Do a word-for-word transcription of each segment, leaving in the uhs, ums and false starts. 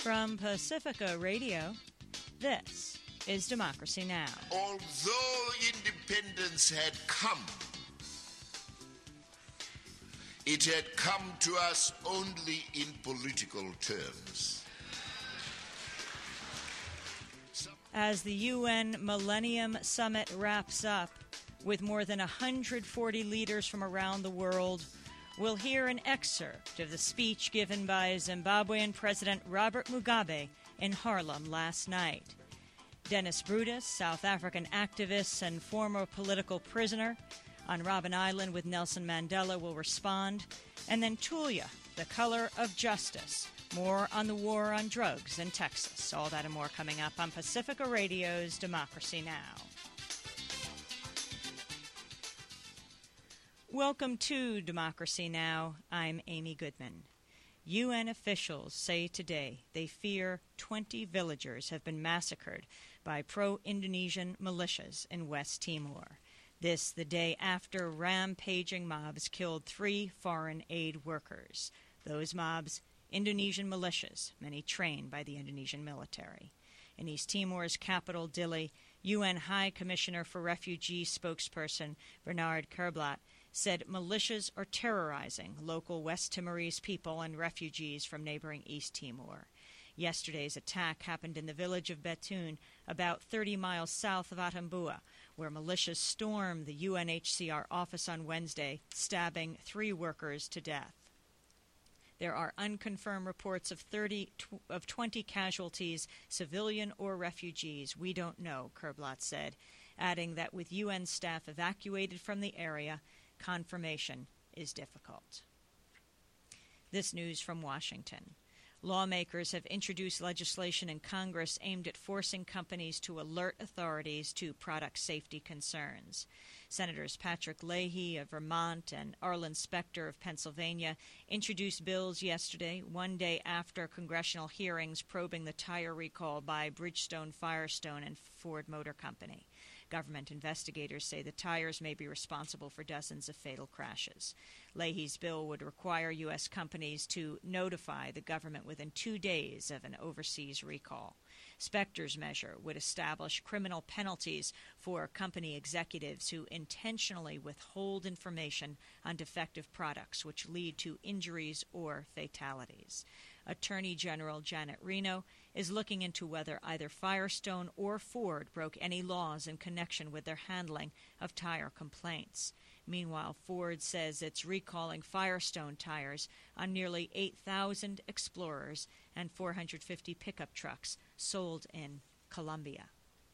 From Pacifica Radio, this is Democracy Now! Although independence had come, it had come to us only in political terms. As the U N Millennium Summit wraps up, with more than one hundred forty leaders from around the world, we'll hear an excerpt of the speech given by Zimbabwean President Robert Mugabe in Harlem last night. Dennis Brutus, South African activist and former political prisoner on Robben Island with Nelson Mandela, will respond. And then Tulia, the color of justice. More on the war on drugs in Texas. All that and more coming up on Pacifica Radio's Democracy Now! Welcome to Democracy Now! I'm Amy Goodman. U N officials say today they fear twenty villagers have been massacred by pro-Indonesian militias in West Timor. This the day after rampaging mobs killed three foreign aid workers. Those mobs, Indonesian militias, many trained by the Indonesian military. In East Timor's capital, Dili, U N High Commissioner for Refugee spokesperson Bernard Kerblat said militias are terrorizing local West Timorese people and refugees from neighboring East Timor. Yesterday's attack happened in the village of Betun, about thirty miles south of Atambua, where militias stormed the U N H C R office on Wednesday, stabbing three workers to death. There are unconfirmed reports of thirty of twenty casualties, civilian or refugees. We don't know, Kerblat said, adding that with U N staff evacuated from the area, confirmation is difficult. This news from Washington. Lawmakers have introduced legislation in Congress aimed at forcing companies to alert authorities to product safety concerns. Senators Patrick Leahy of Vermont and Arlen Specter of Pennsylvania introduced bills yesterday, one day after congressional hearings probing the tire recall by Bridgestone Firestone and Ford Motor Company. Government investigators say the tires may be responsible for dozens of fatal crashes. Leahy's bill would require U S companies to notify the government within two days of an overseas recall. Specter's measure would establish criminal penalties for company executives who intentionally withhold information on defective products, which lead to injuries or fatalities. Attorney General Janet Reno is looking into whether either Firestone or Ford broke any laws in connection with their handling of tire complaints. Meanwhile, Ford says it's recalling Firestone tires on nearly eight thousand Explorers and four hundred fifty pickup trucks sold in Colombia.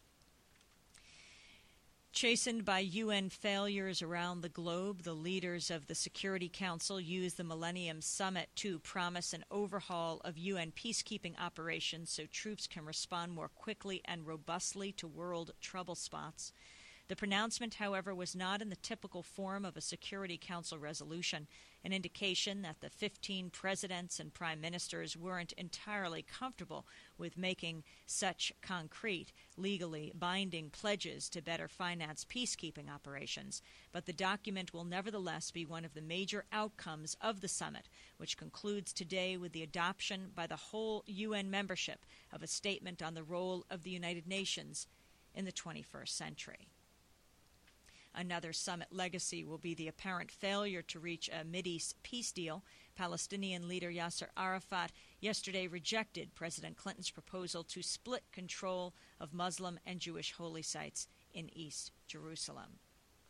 Chastened by U N failures around the globe, the leaders of the Security Council used the Millennium Summit to promise an overhaul of U N peacekeeping operations so troops can respond more quickly and robustly to world trouble spots. The pronouncement, however, was not in the typical form of a Security Council resolution, an indication that the fifteen presidents and prime ministers weren't entirely comfortable with making such concrete, legally binding pledges to better finance peacekeeping operations. But the document will nevertheless be one of the major outcomes of the summit, which concludes today with the adoption by the whole U N membership of a statement on the role of the United Nations in the twenty-first century. Another summit legacy will be the apparent failure to reach a Mideast peace deal. Palestinian leader Yasser Arafat yesterday rejected President Clinton's proposal to split control of Muslim and Jewish holy sites in East Jerusalem.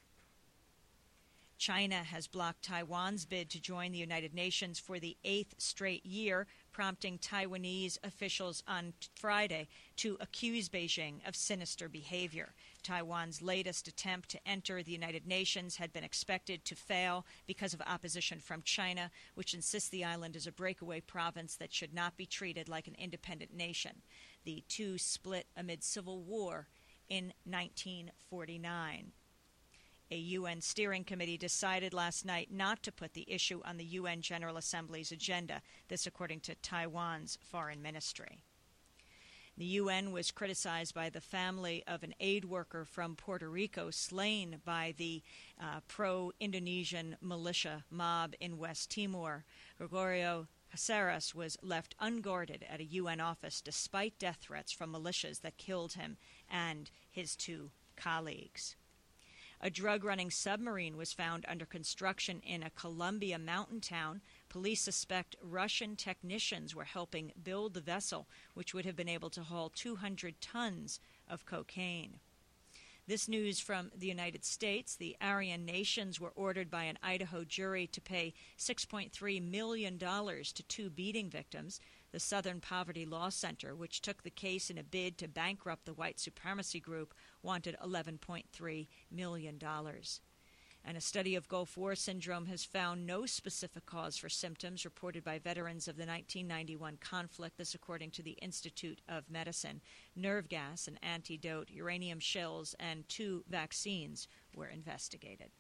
China has blocked Taiwan's bid to join the United Nations for the eighth straight year, prompting Taiwanese officials on Friday to accuse Beijing of sinister behavior. Taiwan's latest attempt to enter the United Nations had been expected to fail because of opposition from China, which insists the island is a breakaway province that should not be treated like an independent nation. The two split amid civil war in nineteen forty-nine. A U N steering committee decided last night not to put the issue on the U N General Assembly's agenda, this according to Taiwan's foreign ministry. The U N was criticized by the family of an aid worker from Puerto Rico slain by the uh, pro-Indonesian militia mob in West Timor. Gregorio Caceres was left unguarded at a U N office despite death threats from militias that killed him and his two colleagues. A drug-running submarine was found under construction in a Colombia mountain town. Police suspect Russian technicians were helping build the vessel, which would have been able to haul two hundred tons of cocaine. This news from the United States. The Aryan Nations were ordered by an Idaho jury to pay six point three million dollars to two beating victims. The Southern Poverty Law Center, which took the case in a bid to bankrupt the white supremacy group, wanted eleven point three million dollars. And a study of Gulf War syndrome has found no specific cause for symptoms reported by veterans of the nineteen ninety-one conflict, this according to the Institute of Medicine. Nerve gas, an antidote, uranium shells, and two vaccines were investigated.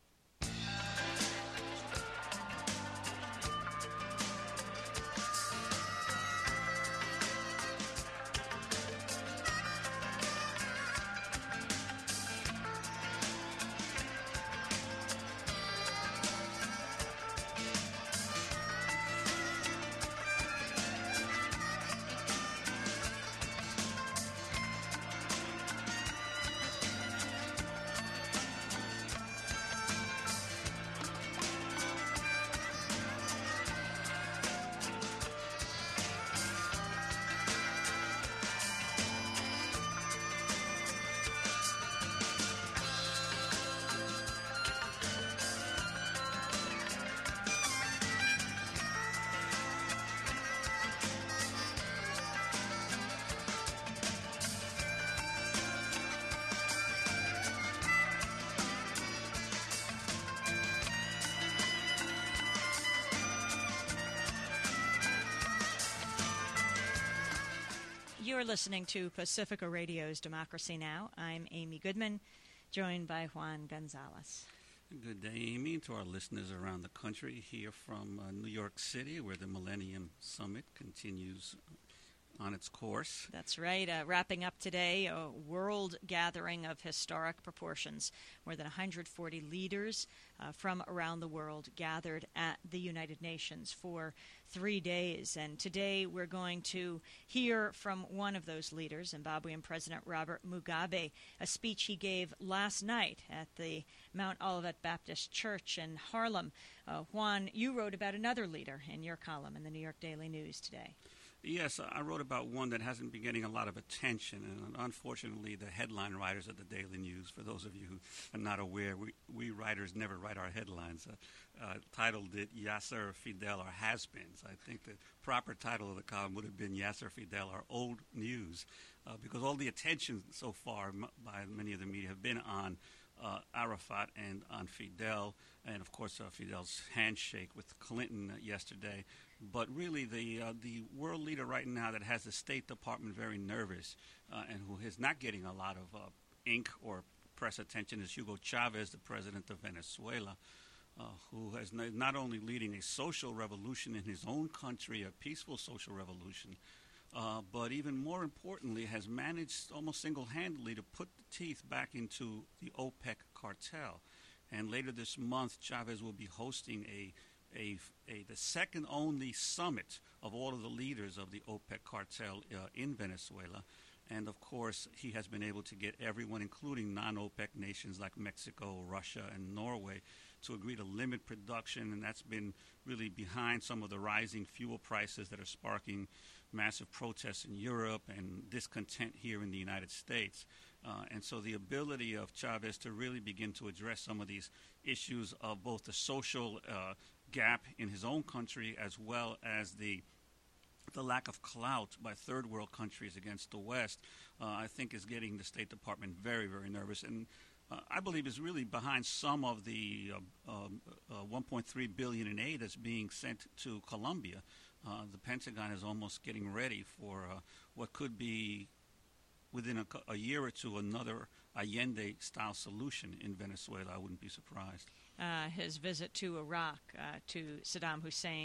You're listening to Pacifica Radio's Democracy Now! I'm Amy Goodman, joined by Juan Gonzalez. Good day, Amy, to our listeners around the country, here from uh, New York City, where the Millennium Summit continues on its course. That's right. Uh, wrapping up today, a world gathering of historic proportions. More than one hundred forty leaders uh, from around the world gathered at the United Nations for three days. And today we're going to hear from one of those leaders, Zimbabwean President Robert Mugabe, a speech he gave last night at the Mount Olivet Baptist Church in Harlem. Uh, Juan, you wrote about another leader in your column in the New York Daily News today. Yes, I wrote about one that hasn't been getting a lot of attention, and unfortunately the headline writers of the Daily News, for those of you who are not aware, we, we writers never write our headlines, uh, uh, titled it Yasser Fidel or Has-Beens. I think the proper title of the column would have been Yasser Fidel or Old News, uh, because all the attention so far m- by many of the media have been on uh, Arafat and on Fidel, and of course uh, Fidel's handshake with Clinton uh, yesterday. But really, the uh, the world leader right now that has the State Department very nervous uh, and who is not getting a lot of uh, ink or press attention is Hugo Chavez, the president of Venezuela, uh, who is n- not only leading a social revolution in his own country, a peaceful social revolution, uh, but even more importantly, has managed almost single-handedly to put the teeth back into the OPEC cartel. And later this month, Chavez will be hosting a A, a, the second only summit of all of the leaders of the OPEC cartel uh, in Venezuela. And, of course, he has been able to get everyone, including non-OPEC nations like Mexico, Russia, and Norway, to agree to limit production. And that's been really behind some of the rising fuel prices that are sparking massive protests in Europe and discontent here in the United States. Uh, and so the ability of Chavez to really begin to address some of these issues of both the social uh, gap in his own country as well as the the lack of clout by third world countries against the West, uh, I think is getting the State Department very, very nervous. And uh, I believe is really behind some of the uh, um, uh, one point three billion dollars in aid that's being sent to Colombia. Uh, the Pentagon is almost getting ready for uh, what could be, within a, a year or two, another Allende-style solution in Venezuela. I wouldn't be surprised. Uh, his visit to Iraq, uh, to Saddam Hussein,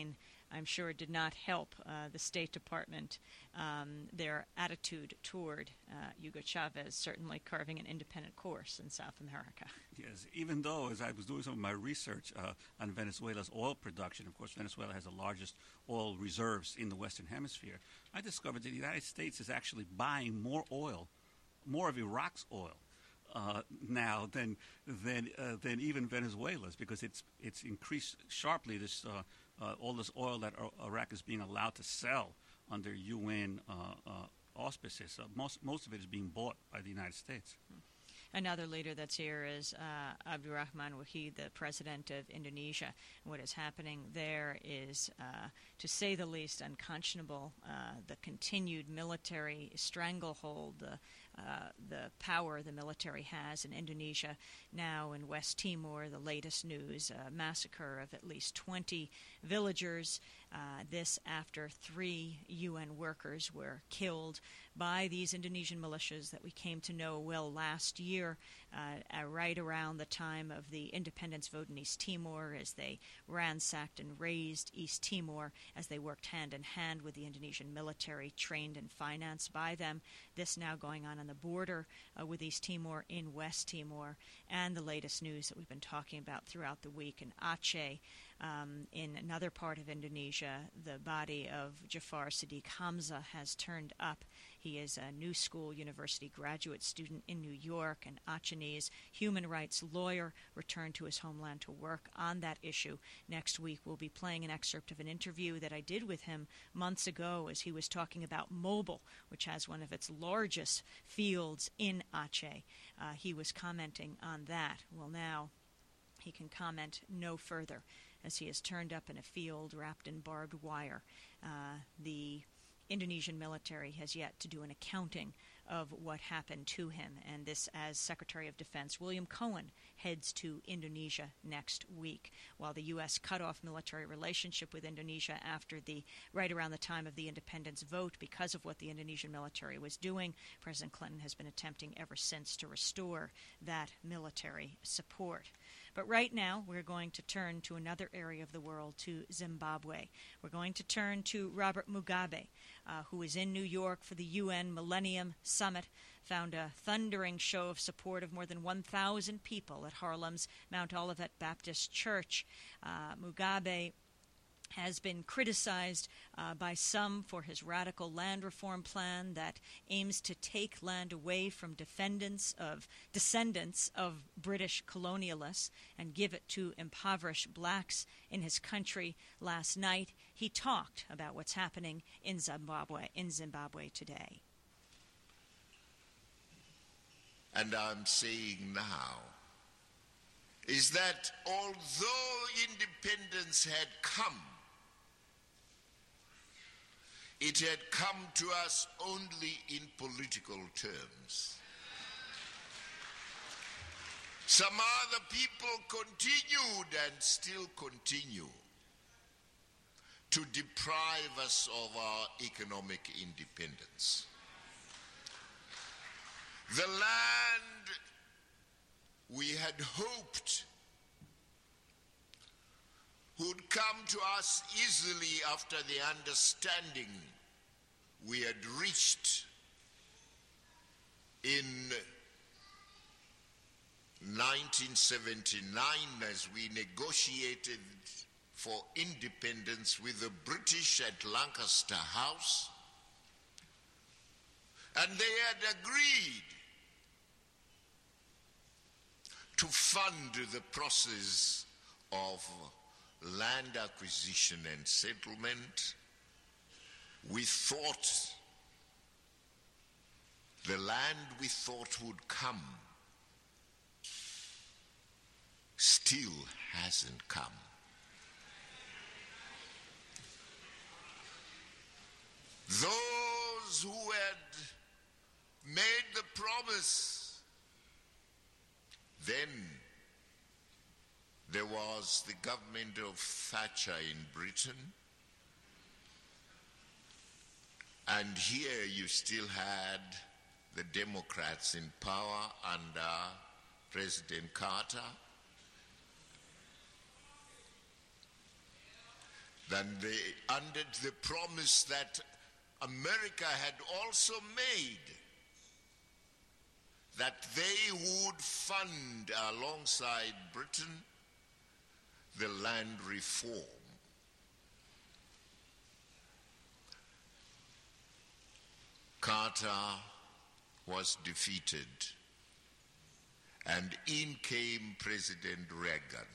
I'm sure did not help uh, the State Department, um, their attitude toward uh, Hugo Chavez, certainly carving an independent course in South America. Yes, even though, as I was doing some of my research uh, on Venezuela's oil production, of course, Venezuela has the largest oil reserves in the Western Hemisphere, I discovered that the United States is actually buying more oil, more of Iraq's oil, Uh, now than than uh, than even Venezuela's, because it's it's increased sharply. This uh, uh, all this oil that Iraq is being allowed to sell under U N uh, uh, auspices. Uh, most most of it is being bought by the United States. Another leader that's here is uh, Abdurrahman Wahid, the president of Indonesia. And what is happening there is, uh, to say the least, unconscionable. Uh, the continued military stranglehold, the uh, the power the military has in Indonesia. Now in West Timor, the latest news, a massacre of at least twenty villagers. Uh, this after three U N workers were killed by these Indonesian militias that we came to know well last year, uh, uh, right around the time of the independence vote in East Timor, as they ransacked and razed East Timor, as they worked hand in hand with the Indonesian military, trained and financed by them. This now going on on the border uh, with East Timor in West Timor, and the latest news that we've been talking about throughout the week in Aceh. Um, in another part of Indonesia, the body of Jafar Sadiq Hamza has turned up. He is a New School University graduate student in New York, an Achenese human rights lawyer, returned to his homeland to work on that issue. Next week, we'll be playing an excerpt of an interview that I did with him months ago as he was talking about Mobil, which has one of its largest fields in Aceh. Uh, he was commenting on that. Well, now he can comment no further, as he is turned up in a field wrapped in barbed wire. Uh, the Indonesian military has yet to do an accounting of what happened to him, and this as Secretary of Defense William Cohen heads to Indonesia next week. While the U S cut off military relationship with Indonesia after the right around the time of the independence vote because of what the Indonesian military was doing, President Clinton has been attempting ever since to restore that military support. But right now, we're going to turn to another area of the world, to Zimbabwe. We're going to turn to Robert Mugabe, uh, who is in New York for the U N Millennium Summit, found a thundering show of support of more than one thousand people at Harlem's Mount Olivet Baptist Church. Uh, Mugabe has been criticized uh, by some for his radical land reform plan that aims to take land away from defendants of descendants of British colonialists and give it to impoverished blacks in his country. Last night, he talked about what's happening in Zimbabwe, in Zimbabwe today. And I'm saying now is that although independence had come, it had come to us only in political terms. Some other people continued and still continue to deprive us of our economic independence. The land we had hoped would come to us easily after the understanding we had reached in nineteen seventy-nine as we negotiated for independence with the British at Lancaster House, and they had agreed to fund the process of land acquisition and settlement. We thought the land we thought would come still hasn't come. Those who had made the promise, then there was the government of Thatcher in Britain, and here you still had the Democrats in power under President Carter. than they, under the promise that America had also made, that they would fund alongside Britain the land reform. Carter was defeated, and in came President Reagan.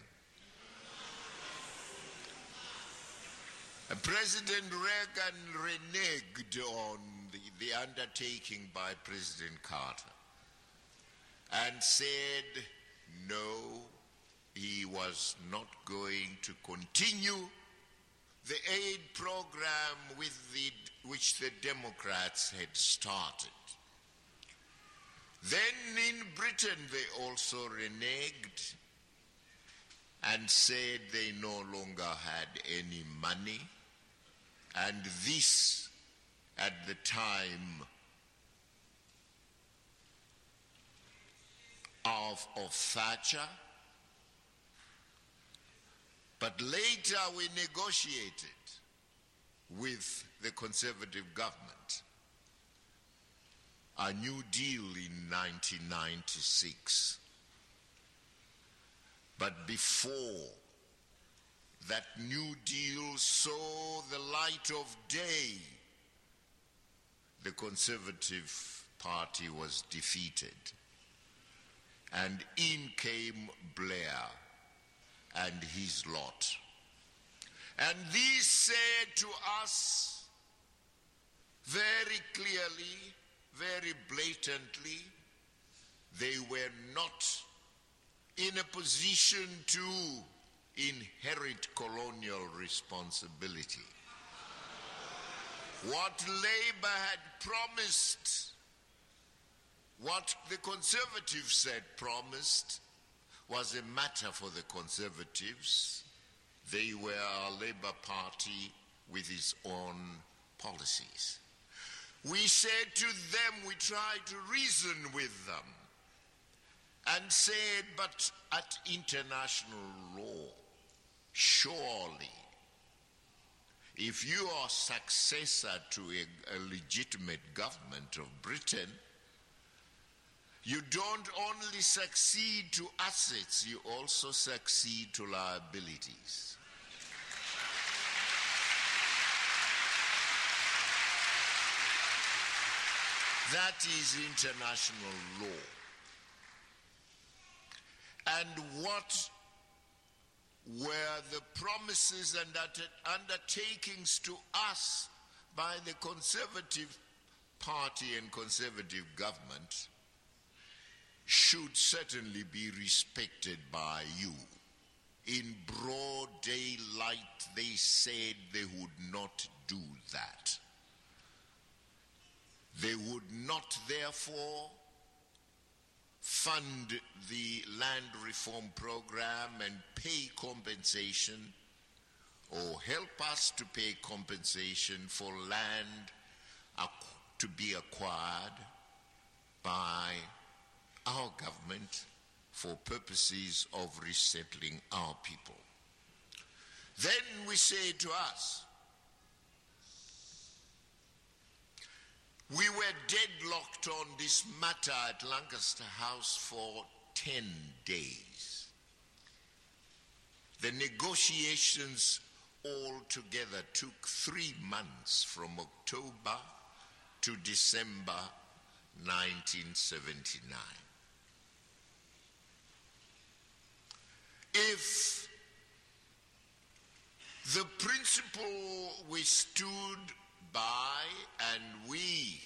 And President Reagan reneged on the, the undertaking by President Carter and said no, he was not going to continue the aid program with the, which the Democrats had started. Then in Britain they also reneged and said they no longer had any money, and this at the time of, of Thatcher. But later we negotiated with the Conservative government a New Deal in nineteen ninety-six. But before that New Deal saw the light of day, the Conservative Party was defeated. And in came Blair and his lot. And these said to us very clearly, very blatantly, they were not in a position to inherit colonial responsibility. What Labour had promised, what the Conservatives had promised, was a matter for the Conservatives. They were our Labour Party with its own policies. We said to them, we tried to reason with them and said, but at international law, surely, if you are successor to a, a legitimate government of Britain, you don't only succeed to assets, you also succeed to liabilities. That is international law. And what were the promises and undertakings to us by the Conservative Party and Conservative government should certainly be respected by you. In broad daylight, they said they would not do that. They would not, therefore, fund the land reform program and pay compensation or help us to pay compensation for land to be acquired by our government for purposes of resettling our people. Then we say to us, we were deadlocked on this matter at Lancaster House for ten days. The negotiations altogether took three months, from October to December nineteen seventy-nine. If the principle we stood by and we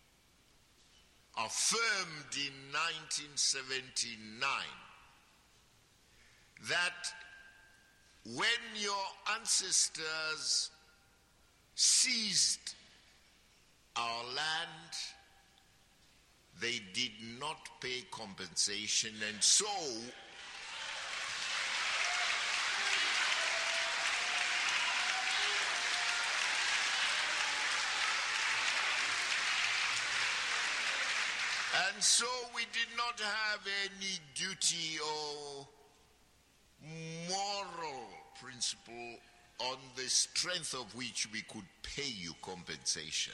affirmed in nineteen seventy-nine, that when your ancestors seized our land, they did not pay compensation, and so And so we did not have any duty or moral principle on the strength of which we could pay you compensation.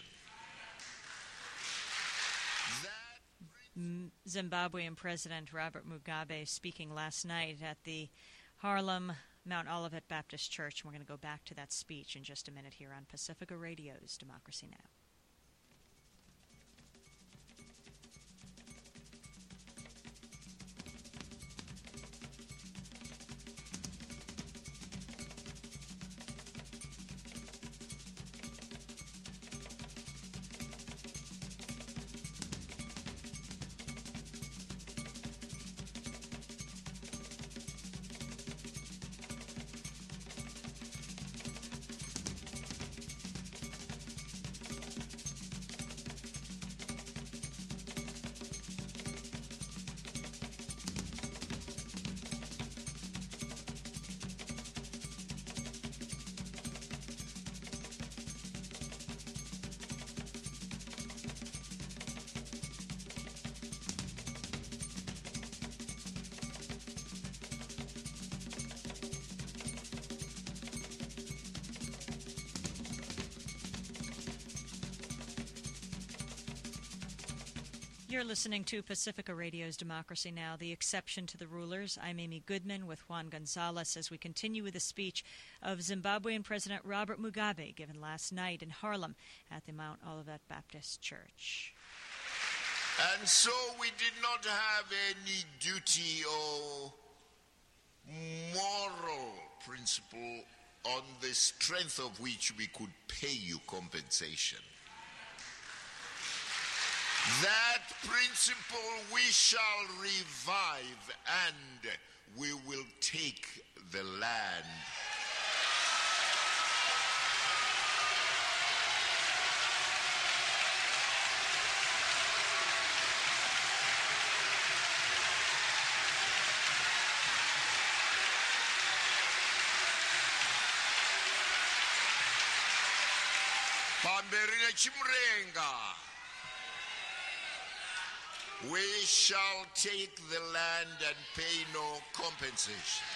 That Zimbabwean President Robert Mugabe speaking last night at the Harlem Mount Olivet Baptist Church. We're going to go back to that speech in just a minute here on Pacifica Radio's Democracy Now! You're listening to Pacifica Radio's Democracy Now!, the exception to the rulers. I'm Amy Goodman with Juan Gonzalez as we continue with the speech of Zimbabwean President Robert Mugabe given last night in Harlem at the Mount Olivet Baptist Church. And so we did not have any duty or moral principle on the strength of which we could pay you compensation. That principle we shall revive, and we will take the land. Pamberine Chimrenga. We shall take the land and pay no compensation.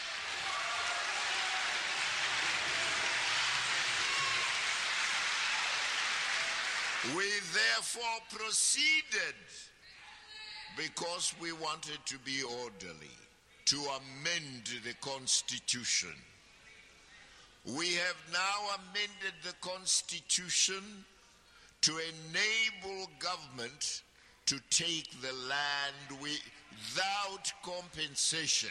We therefore proceeded, because we wanted to be orderly, to amend the Constitution. We have now amended the Constitution to enable government to take the land without compensation.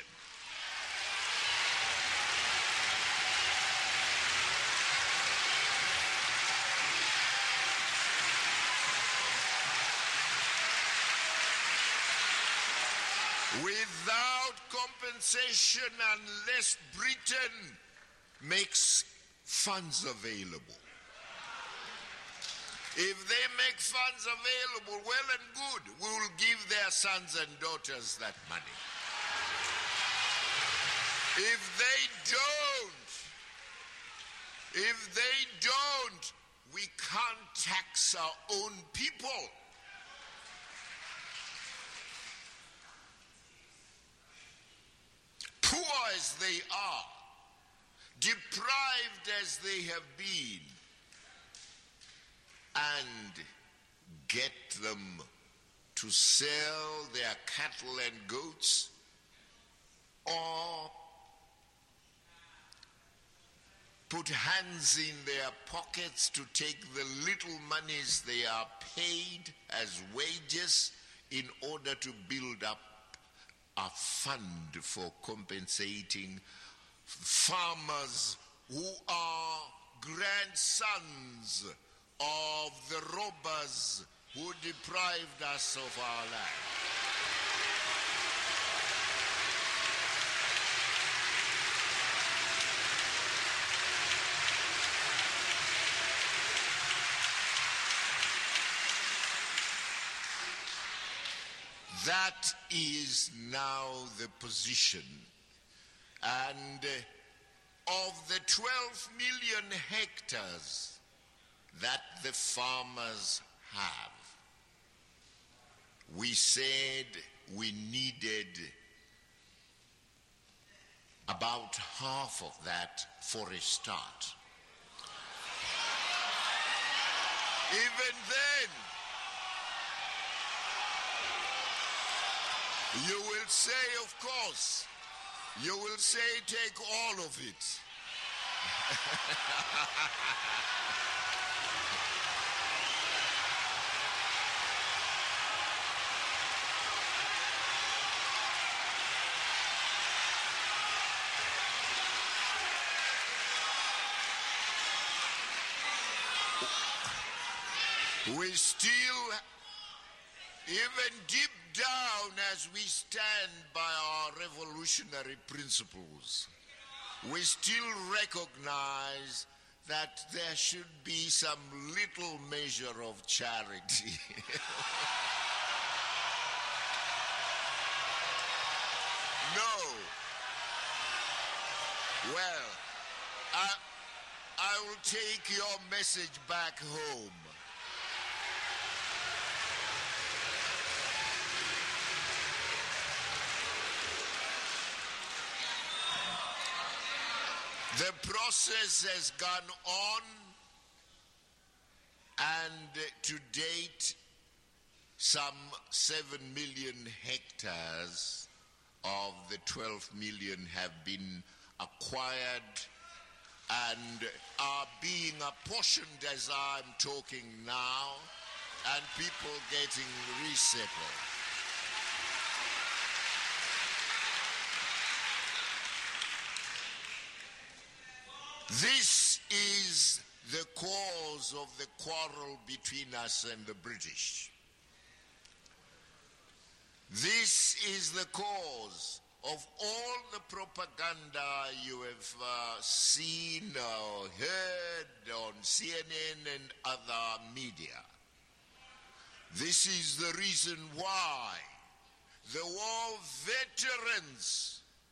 Without compensation unless Britain makes funds available. If they make funds available, well and good, we will give their sons and daughters that money. If they don't, if they don't, we can't tax our own people. Poor as they are, deprived as they have been, and get them to sell their cattle and goats, or put hands in their pockets to take the little monies they are paid as wages in order to build up a fund for compensating farmers who are grandsons of the robbers who deprived us of our land. That is now the position. And uh, of the twelve million hectares that the farmers have, we said we needed about half of that for a start. Even then, you will say, of course, you will say, take all of it. We still, even deep down as we stand by our revolutionary principles, we still recognize that there should be some little measure of charity. No. Well, I, I will take your message back home. The process has gone on, and to date, some seven million hectares of the twelve million have been acquired and are being apportioned as I'm talking now, and people getting resettled. This is the cause of the quarrel between us and the British. This is the cause of all the propaganda you have uh, seen or heard on C N N and other media. This is the reason why the war veterans,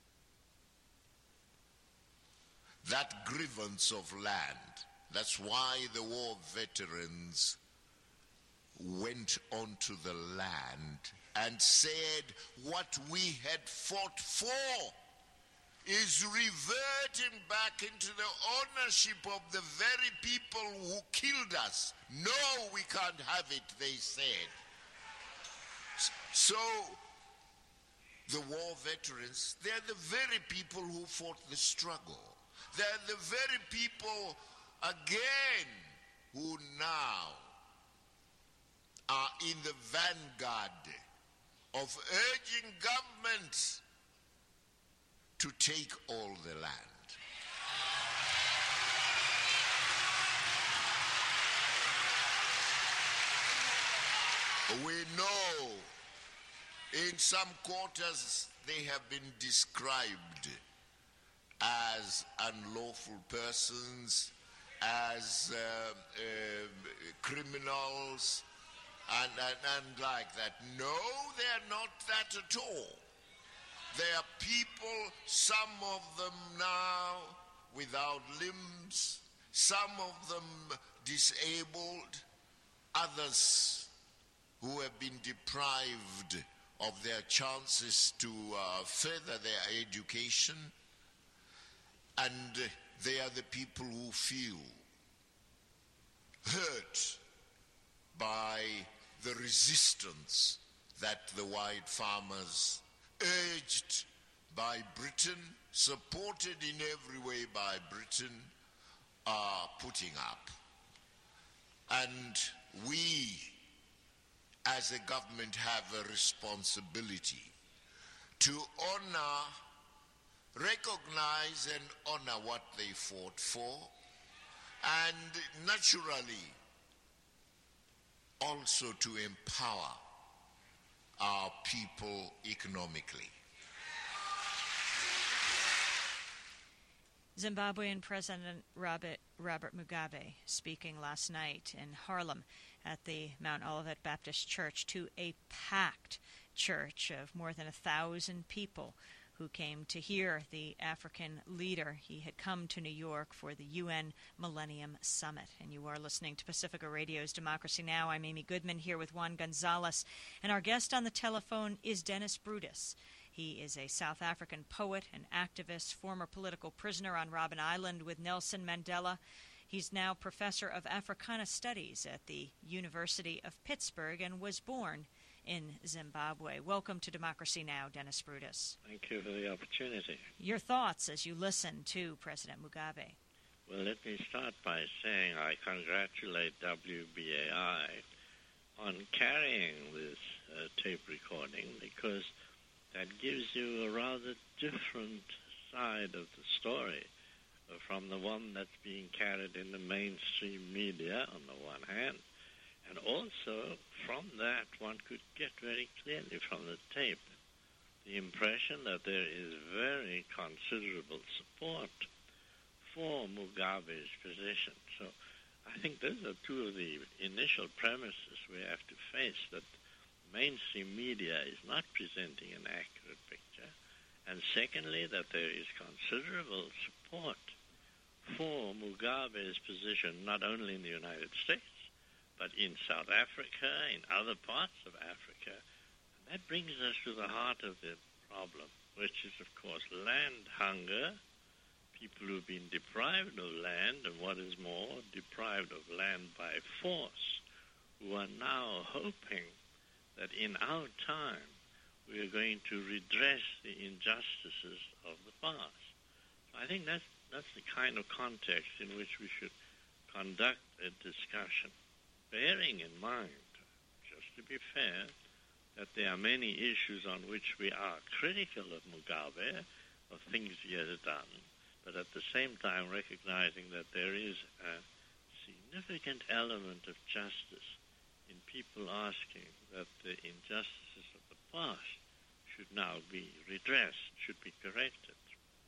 that grievance of land, that's why the war veterans went onto the land and said what we had fought for is reverting back into the ownership of the very people who killed us. No, we can't have it, they said. So, the war veterans, they're the very people who fought the struggle. They're the very people, again, who now are in the vanguard of urging government to take all the land. We know in some quarters they have been described as unlawful persons, as uh, uh, criminals, and, and, and like that. No, they are not that at all. They are people, some of them now without limbs, some of them disabled, others who have been deprived of their chances to uh, further their education. And they are the people who feel hurt by the resistance that the white farmers, urged by Britain, supported in every way by Britain, are putting up. And we, as a government, have a responsibility to honor, recognize and honor what they fought for, and naturally also to empower our people economically. Zimbabwean President Robert, Robert Mugabe speaking last night in Harlem at the Mount Olivet Baptist Church to a packed church of more than a thousand people who came to hear the African leader. He had come to New York for the U N Millennium Summit. And you are listening to Pacifica Radio's Democracy Now! I'm Amy Goodman here with Juan Gonzalez. And our guest on the telephone is Dennis Brutus. He is a South African poet and activist, former political prisoner on Robben Island with Nelson Mandela. He's now professor of Africana Studies at the University of Pittsburgh and was born in Zimbabwe. Welcome to Democracy Now!, Dennis Brutus. Thank you for the opportunity. Your thoughts as you listen to President Mugabe. Well, let me start by saying I congratulate W B A I on carrying this uh, tape recording, because that gives you a rather different side of the story uh, from the one that's being carried in the mainstream media on the one hand. And also, from that, one could get very clearly from the tape the impression that there is very considerable support for Mugabe's position. So I think those are two of the initial premises we have to face, that mainstream media is not presenting an accurate picture, and secondly, that there is considerable support for Mugabe's position, not only in the United States, but in South Africa, in other parts of Africa. And that brings us to the heart of the problem, which is, of course, land hunger, people who've been deprived of land, and what is more, deprived of land by force, who are now hoping that in our time we are going to redress the injustices of the past. So I think that's, that's the kind of context in which we should conduct a discussion, bearing in mind, just to be fair, that there are many issues on which we are critical of Mugabe, of things he has done, but at the same time recognizing that there is a significant element of justice in people asking that the injustices of the past should now be redressed, should be corrected.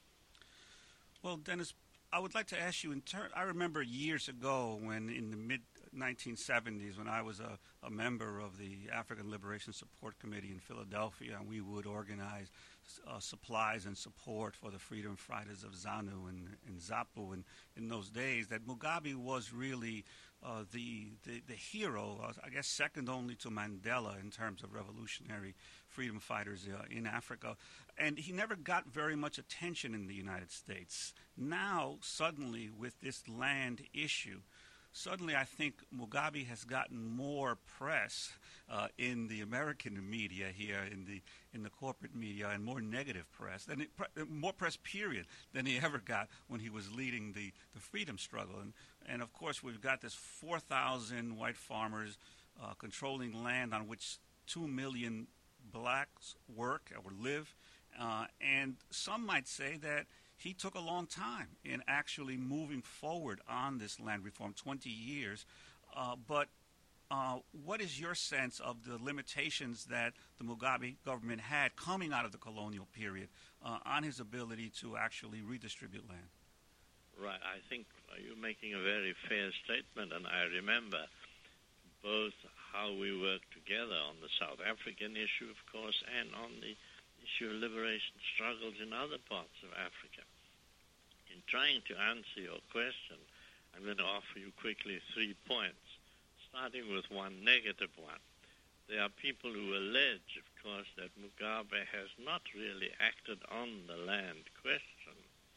Well, Dennis, I would like to ask you, in turn, I remember years ago when in the mid nineteen seventies, when I was a, a member of the African Liberation Support Committee in Philadelphia, and we would organize uh, supplies and support for the freedom fighters of ZANU and, and ZAPU in, in those days, that Mugabe was really uh, the, the, the hero, uh, I guess second only to Mandela in terms of revolutionary freedom fighters uh, in Africa. And he never got very much attention in the United States. Now, suddenly, with this land issue, suddenly I think Mugabe has gotten more press uh, in the American media here, in the in the corporate media, and more negative press, than it, more press period, than he ever got when he was leading the, the freedom struggle. And, and of course, we've got this four thousand white farmers uh, controlling land on which two million blacks work or live. Uh, and some might say that he took a long time in actually moving forward on this land reform, twenty years. Uh, but uh, what is your sense of the limitations that the Mugabe government had coming out of the colonial period uh, on his ability to actually redistribute land? Right. I think you're making a very fair statement, and I remember both how we worked together on the South African issue, of course, and on the issue of liberation struggles in other parts of Africa. In trying to answer your question, I'm going to offer you quickly three points, starting with one negative one. There are people who allege, of course, that Mugabe has not really acted on the land question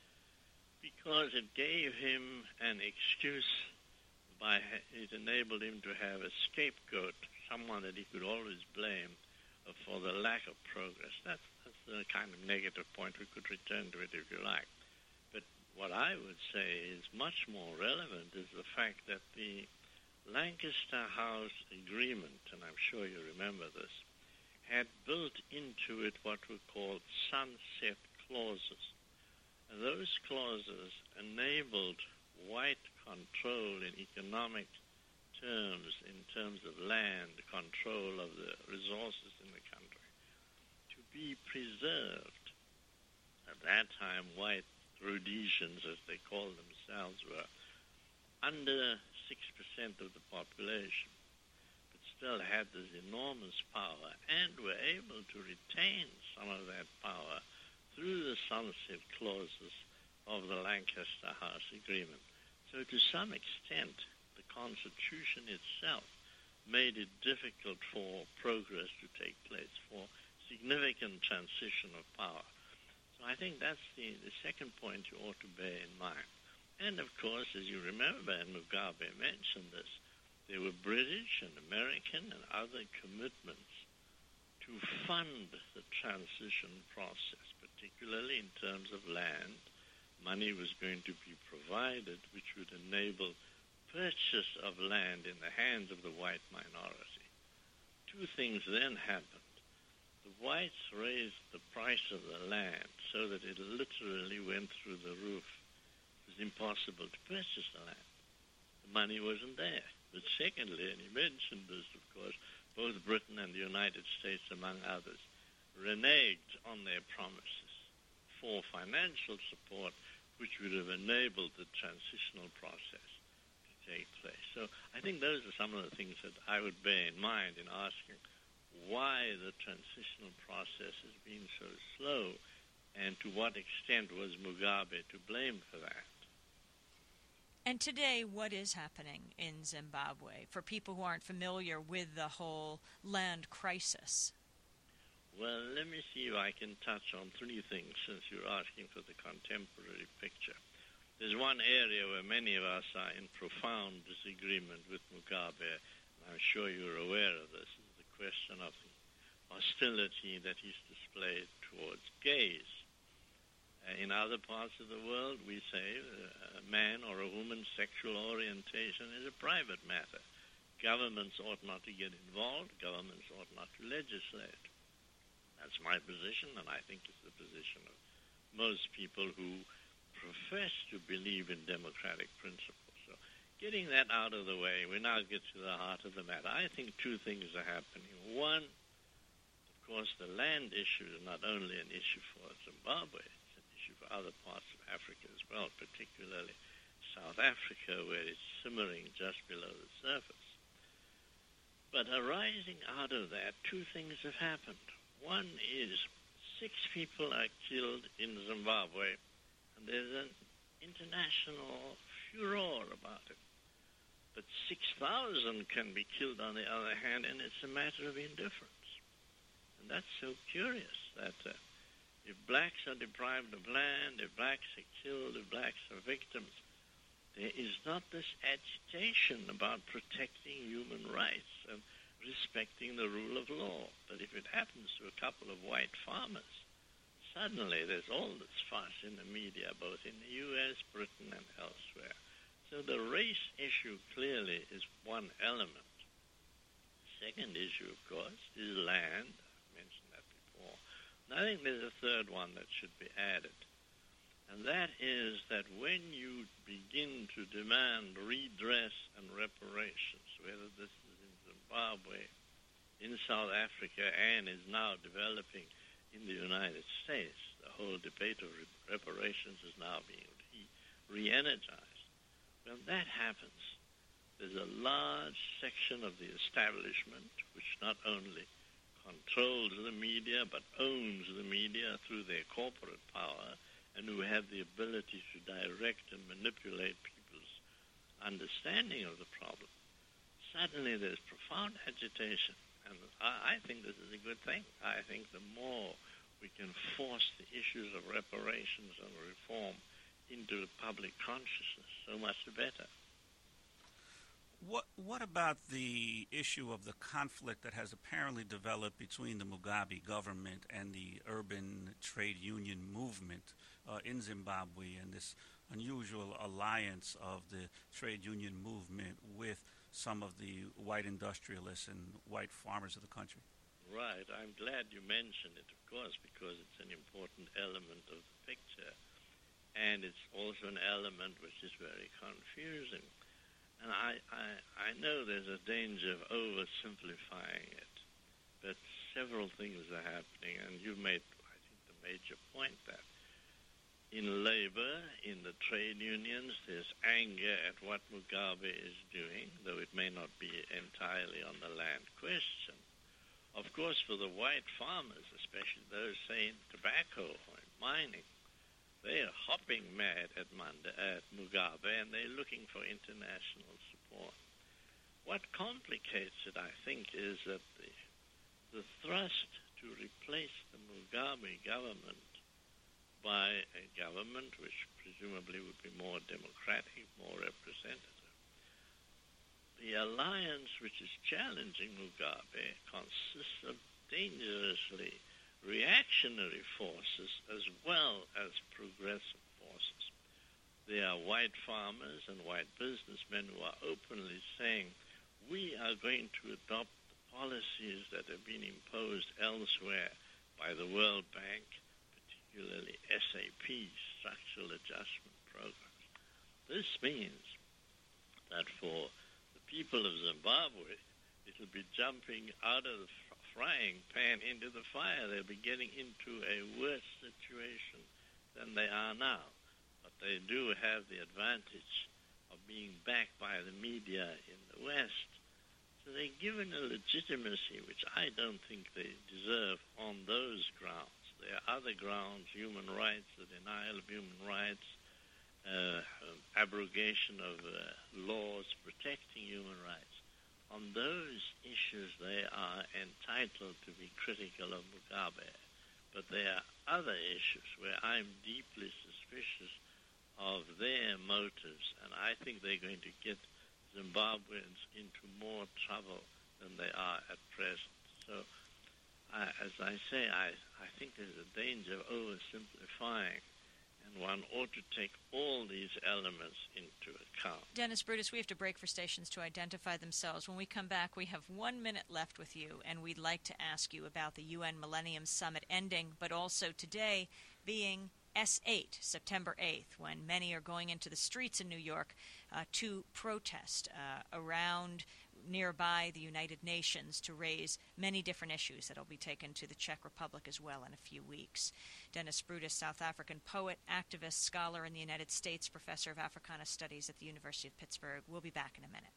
because it gave him an excuse by it enabled him to have a scapegoat, someone that he could always blame for the lack of progress. That's, that's the kind of negative point. We could return to it if you like. But what I would say is much more relevant is the fact that the Lancaster House Agreement, and I'm sure you remember this, had built into it what were called sunset clauses. And those clauses enabled white control in economic terms, in terms of land, control of the resources in the country, to be preserved. At that time, white Rhodesians, as they called themselves, were under six percent of the population, but still had this enormous power and were able to retain some of that power through the sunset clauses of the Lancaster House Agreement. So to some extent, the Constitution itself made it difficult for progress to take place, for significant transition of power. So I think that's the, the second point you ought to bear in mind. And of course, as you remember, and Mugabe mentioned this, there were British and American and other commitments to fund the transition process, particularly in terms of land. Money was going to be provided which would enable purchase of land in the hands of the white minority. Two things then happened. The whites raised the price of the land so that it literally went through the roof. It was impossible to purchase the land. The money wasn't there. But secondly, and he mentioned this, of course, both Britain and the United States, among others, reneged on their promises for financial support which would have enabled the transitional process to take place. So I think those are some of the things that I would bear in mind in asking why the transitional process has been so slow, and to what extent was Mugabe to blame for that. And today, what is happening in Zimbabwe for people who aren't familiar with the whole land crisis? Well, let me see if I can touch on three things since you're asking for the contemporary picture. There's one area where many of us are in profound disagreement with Mugabe, and I'm sure you're aware of this, is the question of the hostility that he's displayed towards gays. Uh, in other parts of the world, we say uh, a man or a woman's sexual orientation is a private matter. Governments ought not to get involved. Governments ought not to legislate. That's my position, and I think it's the position of most people who profess to believe in democratic principles. So getting that out of the way, we now get to the heart of the matter. I think two things are happening. One, of course, the land issue is not only an issue for Zimbabwe, for other parts of Africa as well, particularly South Africa, where it's simmering just below the surface. But arising out of that, two things have happened. One is six people are killed in Zimbabwe, and there's an international furor about it. But six thousand can be killed on the other hand, and it's a matter of indifference. And that's so curious that uh, if blacks are deprived of land, if blacks are killed, if blacks are victims, there is not this agitation about protecting human rights and respecting the rule of law. But if it happens to a couple of white farmers, suddenly there's all this fuss in the media, both in the U S, Britain, and elsewhere. So the race issue clearly is one element. The second issue, of course, is land. I mentioned that before. I think there's a third one that should be added, and that is that when you begin to demand redress and reparations, whether this is in Zimbabwe, in South Africa, and is now developing in the United States, the whole debate of reparations is now being re- re-energized. When that happens, there's a large section of the establishment which not only controls the media, but owns the media through their corporate power, and who have the ability to direct and manipulate people's understanding of the problem. Suddenly there's profound agitation, and I, I think this is a good thing. I think the more we can force the issues of reparations and reform into the public consciousness, so much the better. What what about the issue of the conflict that has apparently developed between the Mugabe government and the urban trade union movement uh, in Zimbabwe, and this unusual alliance of the trade union movement with some of the white industrialists and white farmers of the country? Right. I'm glad you mentioned it, of course, because it's an important element of the picture. And it's also an element which is very confusing. And I, I, I know there's a danger of oversimplifying it, but several things are happening, and you made, I think, the major point that in labor, in the trade unions, there's anger at what Mugabe is doing, though it may not be entirely on the land question. Of course, for the white farmers, especially those, say, in tobacco or in mining, they are hopping mad at, Manda, at Mugabe, and they're looking for international support. What complicates it, I think, is that the, the thrust to replace the Mugabe government by a government which presumably would be more democratic, more representative. The alliance which is challenging Mugabe consists of dangerously reactionary forces as well as progressive forces. There are white farmers and white businessmen who are openly saying, we are going to adopt the policies that have been imposed elsewhere by the World Bank, particularly S A P, Structural Adjustment Programs. This means that for the people of Zimbabwe, it will be jumping out of the frying pan into the fire. They'll be getting into a worse situation than they are now. But they do have the advantage of being backed by the media in the West. So they're given a legitimacy which I don't think they deserve on those grounds. There are other grounds, human rights, the denial of human rights, uh, abrogation of uh, laws protecting human rights. On those issues, they are entitled to be critical of Mugabe. But there are other issues where I'm deeply suspicious of their motives, and I think they're going to get Zimbabweans into more trouble than they are at present. So, I, as I say, I, I think there's a danger of oversimplifying, and one ought to take all these elements into account. Dennis Brutus, we have to break for stations to identify themselves. When we come back, we have one minute left with you, and we'd like to ask you about the U N Millennium Summit ending, but also today being S eight, September eighth, when many are going into the streets in New York uh, to protest uh, around nearby the United Nations to raise many different issues that will be taken to the Czech Republic as well in a few weeks. Dennis Brutus, South African poet, activist, scholar in the United States, professor of Africana Studies at the University of Pittsburgh. We'll be back in a minute.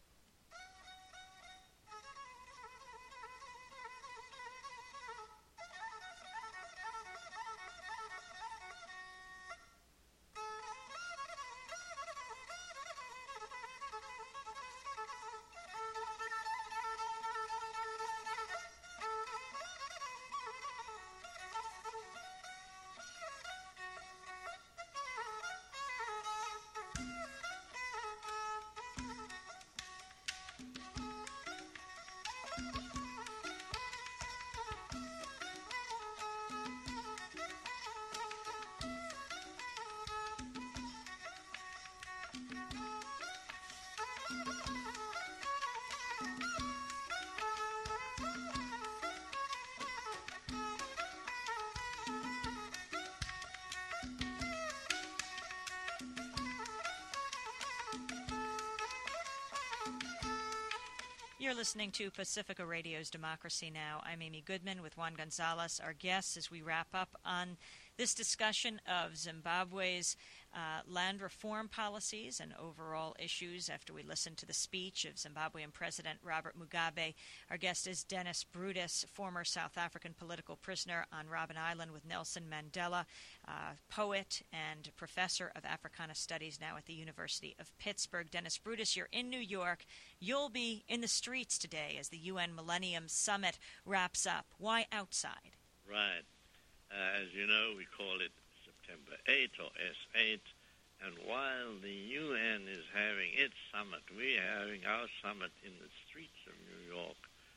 You're listening to Pacifica Radio's Democracy Now! I'm Amy Goodman with Juan Gonzalez, our guests, as we wrap up on this discussion of Zimbabwe's uh, land reform policies and overall issues after we listened to the speech of Zimbabwean President Robert Mugabe. Our guest is Dennis Brutus, former South African political prisoner on Robben Island with Nelson Mandela, uh, poet and professor of Africana Studies now at the University of Pittsburgh. Dennis Brutus, you're in New York. You'll be in the streets today as the U N Millennium Summit wraps up. Why outside? Right. Uh, as you know, we call it September eighth or S eight, and while the U N is having its summit, we are having our summit in the streets of New York,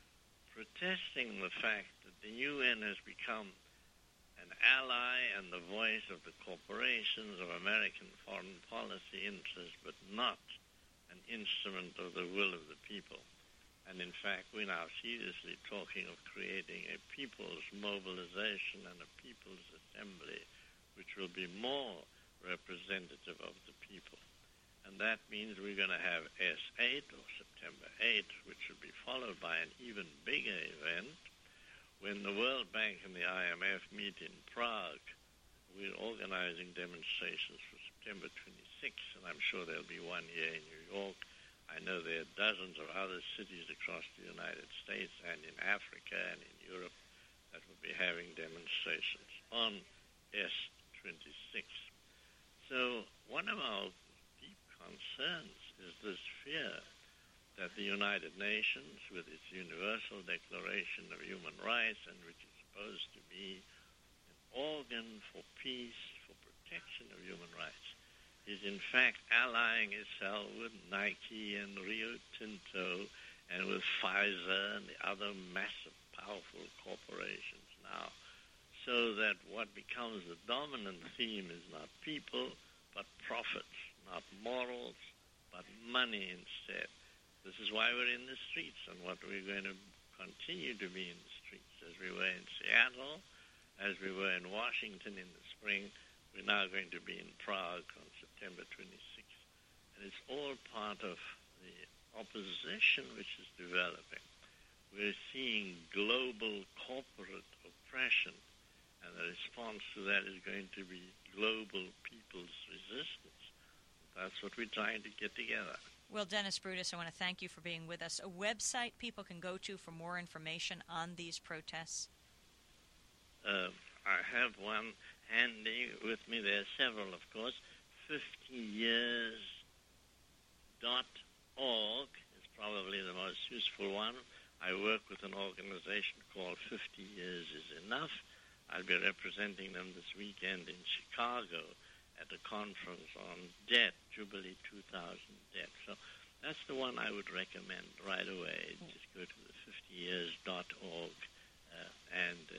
protesting the fact that the U N has become an ally and the voice of the corporations of American foreign policy interests, but not an instrument of the will of the people. And in fact, we're now seriously talking of creating a people's mobilization and a people's assembly, which will be more representative of the people. And that means we're going to have S eight, or September eighth, which will be followed by an even bigger event. When the World Bank and the I M F meet in Prague, we're organizing demonstrations for September twenty-sixth, and I'm sure there'll be one here in New York. I know there are dozens of other cities across the United States and in Africa and in Europe that will be having demonstrations on S twenty-six. So one of our deep concerns is this fear that the United Nations, with its Universal Declaration of Human Rights, and which is supposed to be an organ for peace, for protection of human rights, is in fact allying itself with Nike and Rio Tinto and with Pfizer and the other massive, powerful corporations now, so that what becomes the dominant theme is not people, but profits, not morals, but money instead. This is why we're in the streets, and what we're going to continue to be in the streets, as we were in Seattle, as we were in Washington in the spring. We're now going to be in Prague on September twenty-sixth. And it's all part of the opposition which is developing. We're seeing global corporate oppression, and the response to that is going to be global people's resistance. That's what we're trying to get together. Well, Dennis Brutus, I want to thank you for being with us. A website people can go to for more information on these protests? Uh, I have one handy with me. There are several, of course. fifty years dot org is probably the most useful one. I work with an organization called fifty years is enough. I'll be representing them this weekend in Chicago at a conference on debt, Jubilee two thousand debt. So that's the one I would recommend right away. Just go to the fifty years dot org uh, and uh,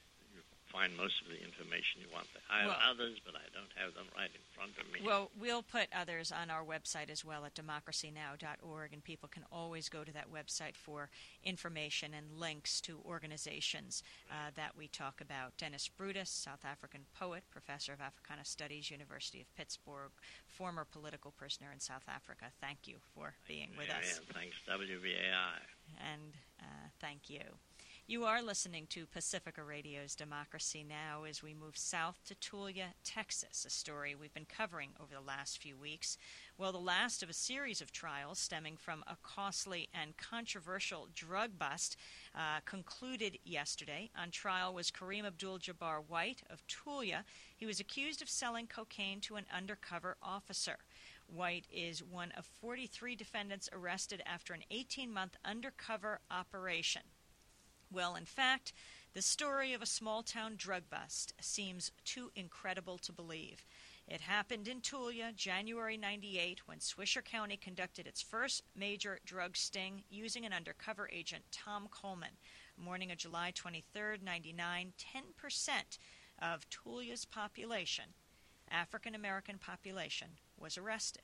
find most of the information you want there. I have well, others, but I don't have them right in front of me. Well, we'll put others on our website as well at democracy now dot org, and people can always go to that website for information and links to organizations uh, that we talk about. Dennis Brutus, South African poet, professor of Africana Studies, University of Pittsburgh, former political prisoner in South Africa. Thank you for Thank being you, with Marianne. us. Thanks, W B A I. And uh, thank you. You are listening to Pacifica Radio's Democracy Now! As we move south to Tulia, Texas, a story we've been covering over the last few weeks. Well, the last of a series of trials stemming from a costly and controversial drug bust uh, concluded yesterday. On trial was Kareem Abdul-Jabbar White of Tulia. He was accused of selling cocaine to an undercover officer. White is one of forty-three defendants arrested after an eighteen-month undercover operation. Well, in fact, the story of a small-town drug bust seems too incredible to believe. It happened in Tulia, January ninety-eight, when Swisher County conducted its first major drug sting using an undercover agent, Tom Coleman. Morning of July twenty-third, ninety-nine, ten percent of Tulia's population, African-American population, was arrested.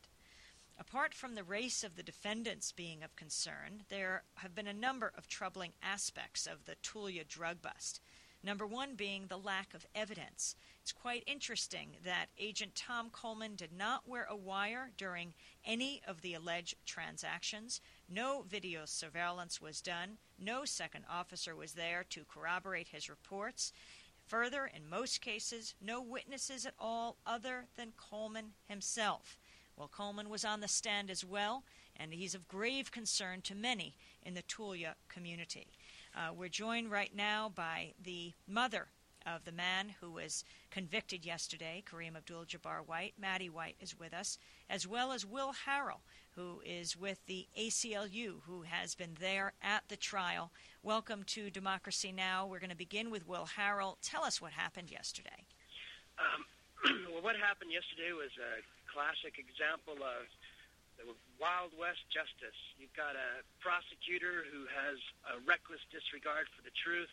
Apart from the race of the defendants being of concern, there have been a number of troubling aspects of the Tulia drug bust. Number one being the lack of evidence. It's quite interesting that Agent Tom Coleman did not wear a wire during any of the alleged transactions. No video surveillance was done. No second officer was there to corroborate his reports. Further, in most cases, no witnesses at all other than Coleman himself. Well, Coleman was on the stand as well, and he's of grave concern to many in the Tulia community. Uh, we're joined right now by the mother of the man who was convicted yesterday, Kareem Abdul-Jabbar White. Maddie White is with us, as well as Will Harrell, who is with the A C L U, who has been there at the trial. Welcome to Democracy Now! We're going to begin with Will Harrell. Tell us what happened yesterday. Um, well, what happened yesterday was a classic example of the Wild West justice. You've got a prosecutor who has a reckless disregard for the truth,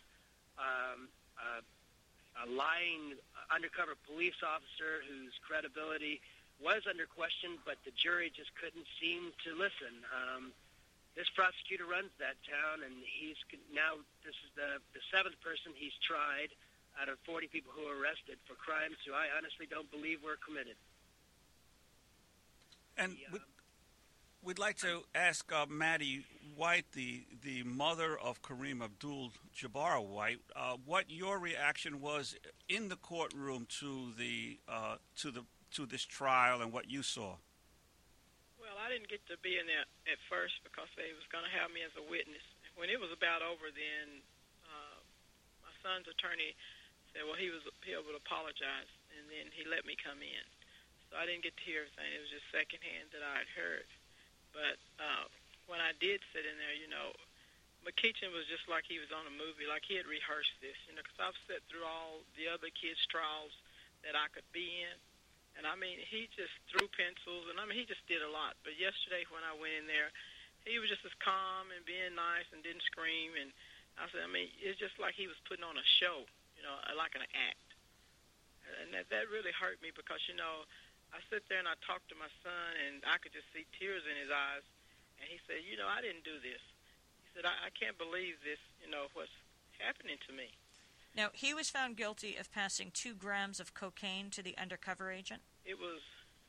um, a, a lying undercover police officer whose credibility was under question, but the jury just couldn't seem to listen. Um, this prosecutor runs that town, and he's now, this is the, the seventh person he's tried out of forty people who were arrested for crimes who I honestly don't believe were committed. And we'd, we'd like to ask uh, Maddie White, the, the mother of Kareem Abdul-Jabbar White, uh, what your reaction was in the courtroom to the uh, to the to this trial and what you saw. Well, I didn't get to be in there at first because they was going to have me as a witness. When it was about over, then uh, my son's attorney said, "Well, he was he would apologize," and then he let me come in. So I didn't get to hear everything. It was just secondhand that I had heard. But uh, when I did sit in there, you know, McKeechin was just like he was on a movie, like he had rehearsed this, you know, because I've sat through all the other kids' trials that I could be in. And, I mean, he just threw pencils, and, I mean, he just did a lot. But yesterday when I went in there, he was just as calm and being nice and didn't scream. And I said, I mean, it's just like he was putting on a show, you know, like an act. And that, that really hurt me because, you know, I sit there and I talk to my son, and I could just see tears in his eyes. And he said, you know, I didn't do this. He said, I, I can't believe this, you know, what's happening to me. Now, he was found guilty of passing two grams of cocaine to the undercover agent? It was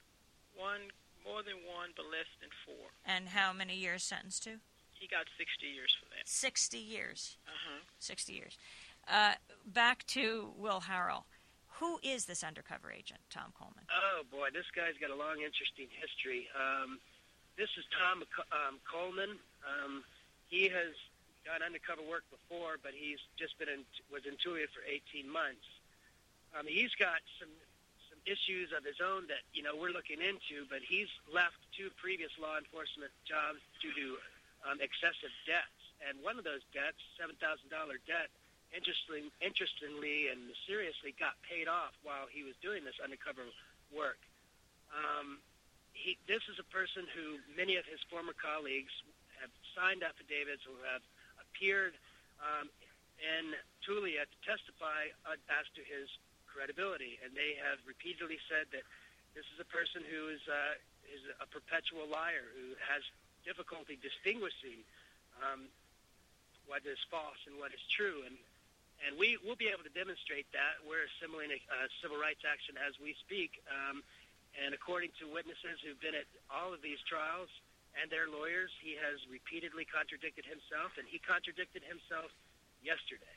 one, more than one, but less than four. And how many years sentenced to? He got sixty years for that. sixty years? Uh-huh. sixty years. Uh, back to Will Harrell. Who is this undercover agent, Tom Coleman? Oh, boy, this guy's got a long, interesting history. Um, this is Tom um, Coleman. Um, he has done undercover work before, but he's just been in, was in Tulia for eighteen months. Um, he's got some some issues of his own that, you know, we're looking into, but he's left two previous law enforcement jobs due to um, excessive debts. And one of those debts, seven thousand dollars debt, interestingly, interestingly and mysteriously got paid off while he was doing this undercover work. Um, he, this is a person who many of his former colleagues have signed affidavits or have appeared um, in Tulia to testify uh, as to his credibility, and they have repeatedly said that this is a person who is uh, is a perpetual liar who has difficulty distinguishing um, what is false and what is true, and and we will be able to demonstrate that. We're assembling a, a civil rights action as we speak, um, and according to witnesses who've been at all of these trials and their lawyers, he has repeatedly contradicted himself, and he contradicted himself yesterday.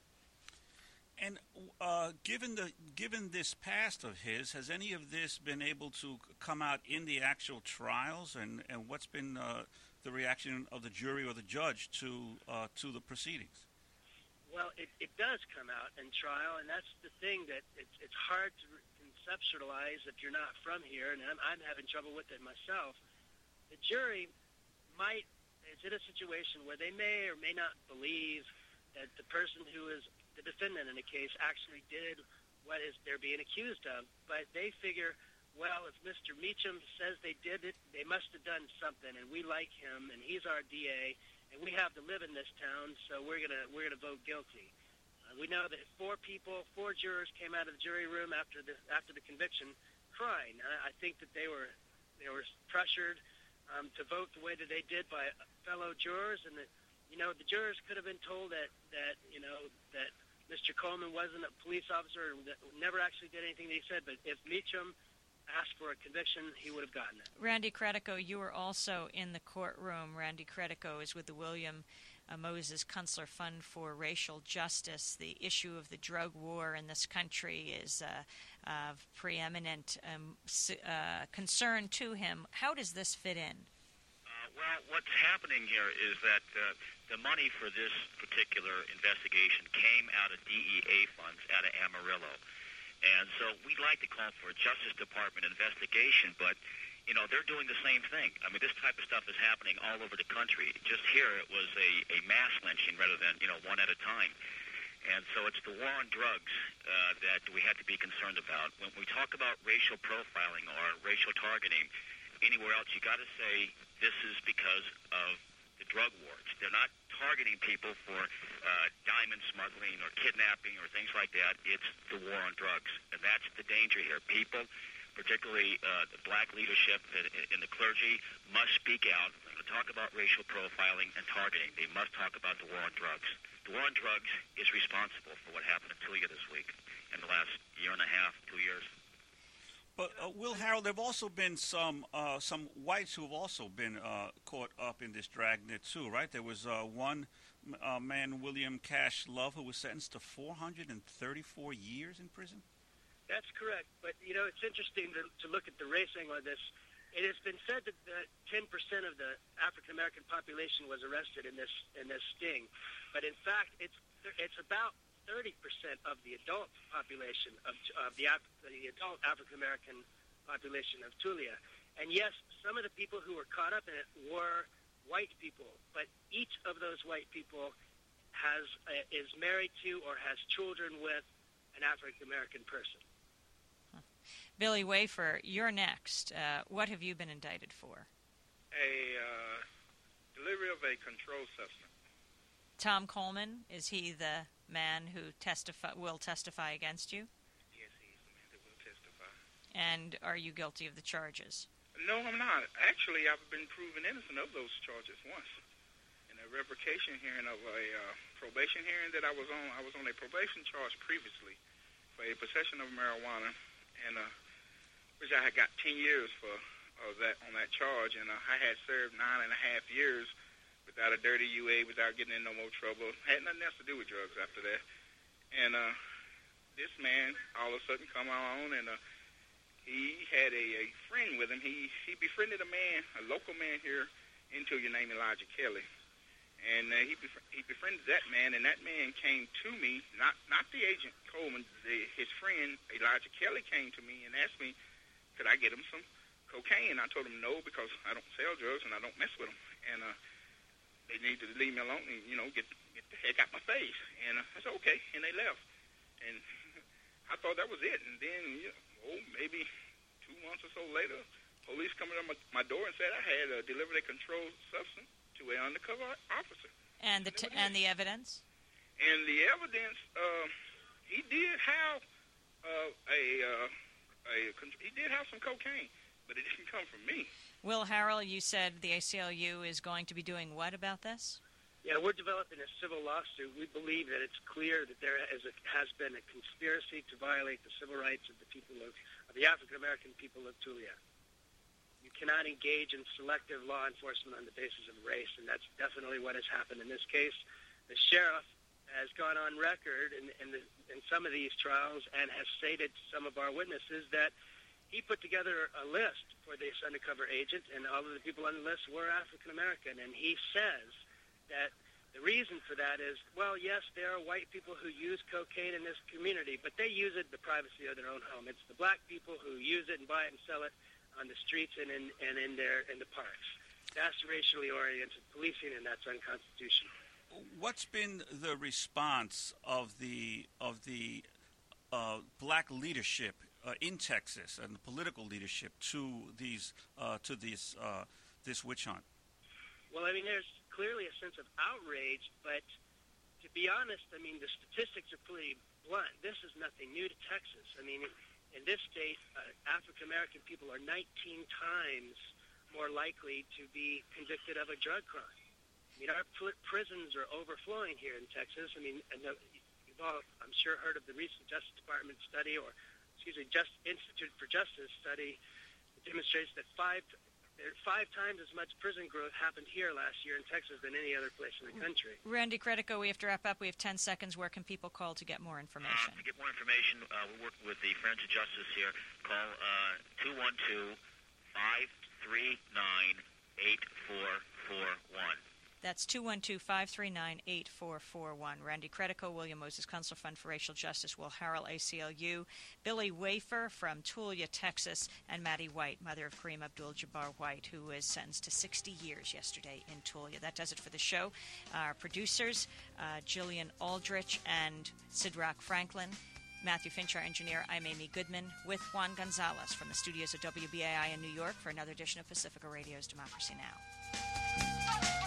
And uh, given the given this past of his, has any of this been able to come out in the actual trials, and, and what's been uh, the reaction of the jury or the judge to uh, to the proceedings? Well, it, it does come out in trial, and that's the thing that it's, it's hard to conceptualize if you're not from here, and I'm, I'm having trouble with it myself. The jury might is in a situation where they may or may not believe that the person who is the defendant in a case actually did what is they're being accused of, but they figure, well, if Mister Meacham says they did it, they must have done something, and we like him, and he's our D A, and we have to live in this town, so we're gonna we're gonna vote guilty. Uh, we know that four people, four jurors came out of the jury room after the after the conviction, crying. I, I think that they were they were pressured um, to vote the way that they did by fellow jurors, and that, you know, the jurors could have been told that that you know that Mister Coleman wasn't a police officer, that never actually did anything that he said, but if Meacham asked for a conviction, he would have gotten it. Randy Credico, you were also in the courtroom. Randy Credico is with the William uh, Moses Kunstler Fund for Racial Justice. The issue of the drug war in this country is uh, of preeminent um, uh, concern to him. How does this fit in? Uh, well, what's happening here is that uh, the money for this particular investigation came out of D E A funds out of Amarillo. And so we'd like to call for a Justice Department investigation, but, you know, they're doing the same thing. I mean, this type of stuff is happening all over the country. Just here it was a, a mass lynching rather than, you know, one at a time. And so it's the war on drugs uh, that we have to be concerned about. When we talk about racial profiling or racial targeting anywhere else, you got to say this is because of the drug wars. They're not targeting people for uh, diamond smuggling or kidnapping or things like that. It's the war on drugs, and that's the danger here. People, particularly uh, the black leadership in the clergy, must speak out. When we talk about racial profiling and targeting, they must talk about the war on drugs. The war on drugs is responsible for what happened in Tulia this week in the last year and a half, two years. But uh, Will Harrell, there have also been some uh, some whites who have also been uh, caught up in this dragnet too, right? There was uh, one uh, man, William Cash Love, who was sentenced to four hundred thirty-four years in prison. That's correct. But, you know, it's interesting to, to look at the race angle of this. It has been said that uh, ten percent of the African-American population was arrested in this in this sting. But, in fact, it's it's about thirty percent of the adult population of, of the, the adult African-American population of Tulia. And yes, some of the people who were caught up in it were white people, but each of those white people has uh, is married to or has children with an African American person. Huh. Billy Wafer, you're next. Uh, what have you been indicted for? A uh, delivery of a controlled substance. Tom Coleman, is he the man who testify will testify against you? Yes, he's the man that will testify. And are you guilty of the charges? No, I'm not. Actually, I've been proven innocent of those charges once. In a revocation hearing of a uh, probation hearing that I was on, I was on a probation charge previously for a possession of marijuana, and uh, which I had got ten years for uh, that on that charge, and uh, I had served nine and a half years without a dirty U A, without getting in no more trouble. Had nothing else to do with drugs after that. And uh, this man all of a sudden come on, and uh, he had a, a friend with him. He he befriended a man, a local man here in Tulia named Elijah Kelly. And uh, he bef- he befriended that man, and that man came to me, not not the agent Coleman, the, his friend Elijah Kelly came to me and asked me, could I get him some cocaine? I told him no, because I don't sell drugs and I don't mess with them. And uh, they need to leave me alone and, you know, get get the heck out my face. And uh, I said, okay, and they left. And I thought that was it. And then, you know, oh, maybe two months or so later, police come to my, my door and said I had uh, delivered a controlled substance to an undercover officer. And the t- and the evidence? And the evidence, uh, he did have uh, a, uh, a he did have some cocaine, but it didn't come from me. Will Harrell, you said the A C L U is going to be doing what about this? Yeah, we're developing a civil lawsuit. We believe that it's clear that there is a, has been a conspiracy to violate the civil rights of the people of, of the African American people of Tulia. You cannot engage in selective law enforcement on the basis of race, and that's definitely what has happened in this case. The sheriff has gone on record in, in, the, in some of these trials and has stated to some of our witnesses that he put together a list for this undercover agent, and all of the people on the list were African American. And he says that the reason for that is, well, yes, there are white people who use cocaine in this community, but they use it in the privacy of their own home. It's the black people who use it and buy it and sell it on the streets and in and in their in the parks. That's racially oriented policing, and that's unconstitutional. What's been the response of the of the uh, black leadership uh, in Texas and the political leadership to these uh, to this uh, this witch hunt? Well, I mean, there's clearly a sense of outrage, but to be honest, I mean, the statistics are pretty blunt. This is nothing new to Texas. I mean, in this state, uh, African American people are nineteen times more likely to be convicted of a drug crime. I mean, our pl- prisons are overflowing here in Texas. I mean, and the, you've all, I'm sure, heard of the recent Justice Department study, or excuse me, Just Institute for Justice study that demonstrates that five five times as much prison growth happened here last year in Texas than any other place in the country. Randy Credico, we have to wrap up. We have ten seconds. Where can people call to get more information? Uh, to get more information, uh, we're working with the Friends of Justice here. Call uh, two one two, five three nine, eight four four one. That's two one two, five three nine, eight four four one. Randy Credico, William Moses Council Fund for Racial Justice, Will Harrell, A C L U, Billy Wafer from Tulia, Texas, and Maddie White, mother of Kareem Abdul-Jabbar White, who was sentenced to sixty years yesterday in Tulia. That does it for the show. Our producers, uh, Jillian Aldrich and Sidrak Franklin. Matthew Finch, our engineer. I'm Amy Goodman with Juan Gonzalez from the studios of W B A I in New York for another edition of Pacifica Radio's Democracy Now!